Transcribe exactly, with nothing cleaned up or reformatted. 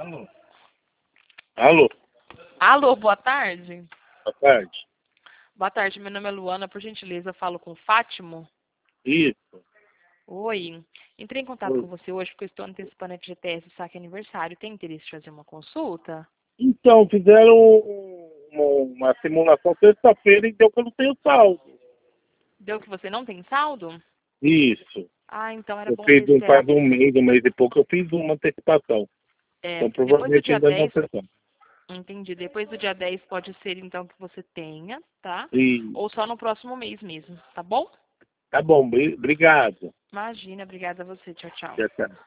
Alô? Alô? Alô, boa tarde. Boa tarde. Boa tarde, meu nome é Luana, por gentileza, eu falo com Fátimo. Isso. Oi. Entrei em contato Oi. com você hoje porque eu estou antecipando a F G T S do saque aniversário. Tem interesse de fazer uma consulta? Então, fizeram uma, uma simulação sexta-feira e deu que eu não tenho saldo. Deu que você não tem saldo? Isso. Ah, então era Eu bom fiz ter um, faz esperado. um mês, um mês e pouco, eu fiz uma antecipação. É, Então, depois do provavelmente dia ainda não dez, acessou. entendi. Depois do dia dez pode ser então que você tenha, tá? E Ou só no próximo mês mesmo, tá bom? tá bom, bri- obrigado. Imagina, obrigada a você. Tchau, tchau. Tchau, tchau.